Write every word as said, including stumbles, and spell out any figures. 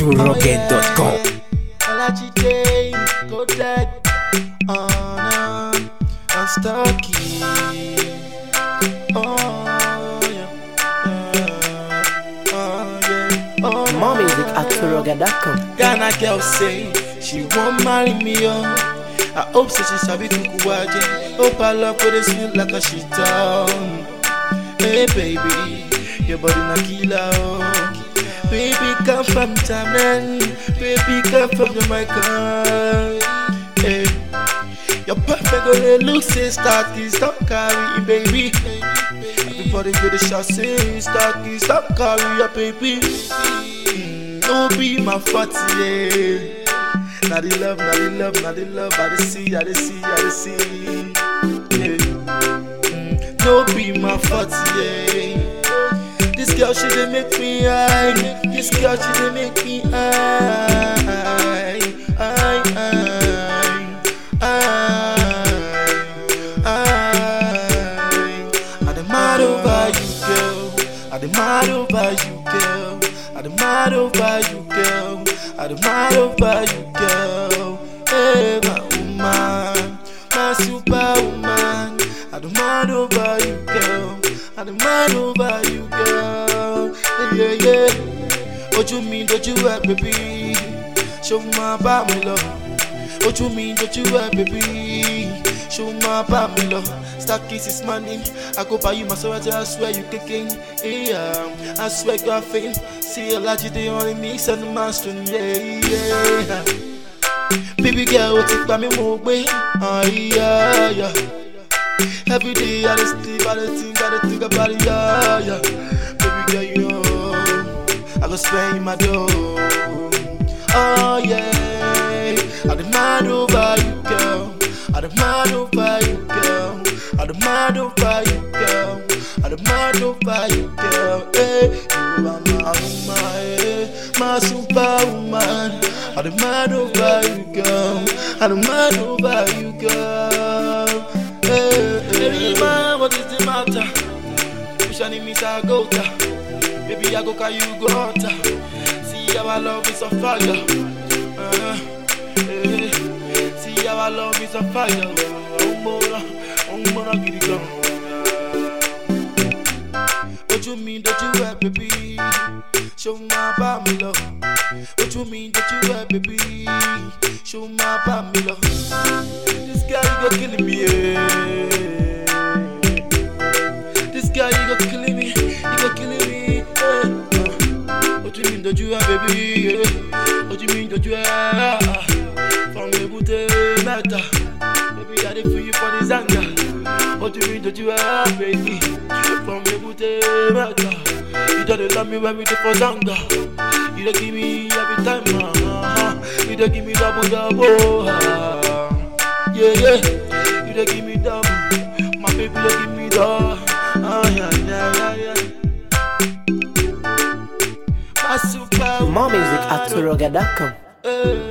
too rugged dot com. Olajide, Kodak, Anna, and Stocky. Oh yeah, uh, oh yeah, oh no. More music at too rugged dot com. Ghana girl say she won't marry me, oh. I hope so she sabi kukuwaje. Hope I love for the sweet like a shit down. Hey baby, your body na killer, oh. Baby come from Thailand, baby come from Jamaica. Hey, your perfect girl look say stocky, stop carry baby. Everybody get a shot, say stocky, stop carry your baby. Mm, no be my fault, yeah. Now the love, now the love, now the love, I dey see, I dey see, I dey see. Yeah. Mm, no be my fault, yeah. This girl, she dey make me high. This girl, she dey make me high. High, high, high, high. I dey mad over you, girl. I dey mad over you, girl. I dey mad over you, girl. I dey mad over you, girl. Hey, my woman, my superwoman. I dey mad over you, girl. I dey mad over you, girl. Yeah, yeah. What you mean, don't you work, baby? Show my about me love. What you mean, don't you work, baby? Show my about me love. Start kisses, money. I go buy you my soul, I swear you kicking. Yeah, I swear God fame. See a lot you the only mix and the master. Yeah, yeah. Baby girl, what you me more way? Ah, yeah, yeah. Every day I just sleep, I just think, I just think about it, yeah, yeah. Baby girl, you know, I go spend my dough. Oh yeah, I demand over you, girl. I demand over you, girl. I demand over you, girl. I demand over you, girl. Hey, you are my woman, hey, my superwoman. I demand over you, girl. I demand over you, girl. Hey, hey, man, what is the matter? Push on me, I go down. Baby, I go call you, go out. See how I love is on fire. Uh, hey. See how I love is on fire. Oh, more, oh, more, get it going. What you mean, don't you wear, baby? Show my about me love. What you mean, don't you wear, baby? Show my about me love. This guy, you go killing me, yeah. This guy, you go killing me, you go killing me, yeah. What you mean, don't you wear, baby? Yeah. What you mean, don't you wear? From the booty, matter. Baby, I did for you for this anger. What you mean, don't you wear, baby? From the booty, matter. You don't love me when we do for anger. You don't give me every time, uh, you don't give me double, double, uh, yeah, yeah. You don't give me double, my baby don't give me double, uh, yeah, yeah, yeah, yeah. My super More music at too rugged dot com. uh,